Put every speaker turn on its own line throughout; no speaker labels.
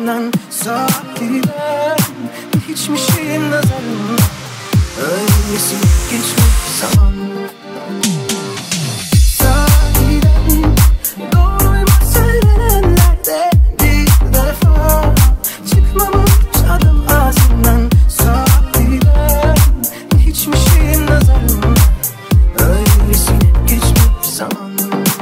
ağzından. Sahiden hiç mi şeyin nazarım, öylesi geçmiş zaman. Sahiden doğruymuş söylenenlerde bir defa çıkmamış adım ağzından. Sahiden hiç mi şeyin nazarım, öylesi geçmiş zaman.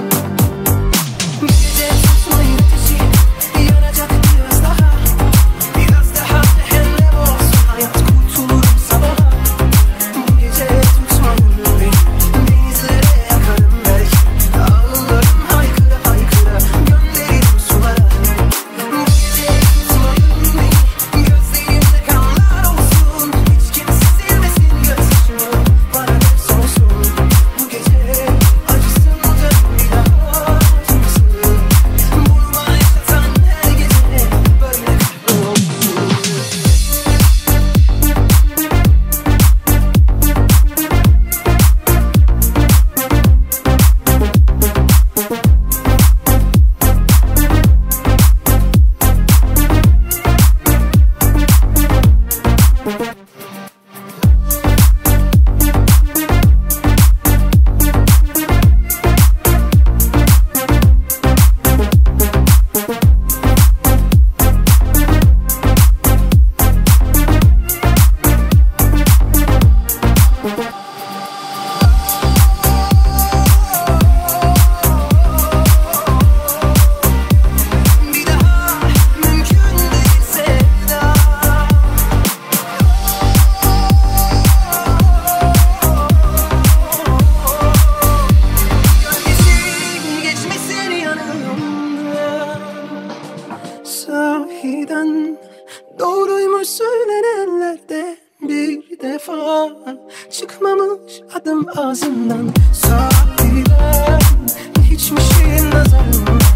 Gece tutmayı ateşi yanacak biraz daha, biraz daha cehennem olsun hayat, kurtulurum sabaha. Bu gece tutmayın beni, denizlere yakarım belki, ağlarım haykıra haykıra, gönderirim sulara. Bu gece tutmayın beni, gözlerimde kanlar olsun, hiç kimse silmesin gözyaşımı, bana ders olsun. Bu gece acısın canım bir daha acımasın, bunu bana yaşatan her gece böyle kahrolsun. Bir daha mümkün değil sevda. Gölgesin geçmesin yanımda. Sahiden doğruymuş söylenenlerde bir defa çıkmamış adım ağzından. Sahiden hiç mi şeyin nazarım,